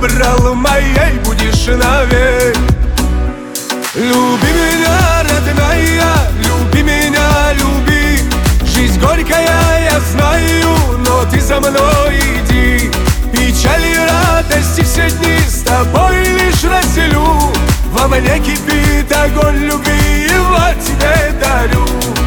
забрал, моей будешь навек. Люби меня, родная, люби меня, люби. Жизнь горькая, я знаю, но ты за мной иди. Печаль и радости все дни с тобой лишь разделю. Во мне кипит огонь любви, его тебе дарю.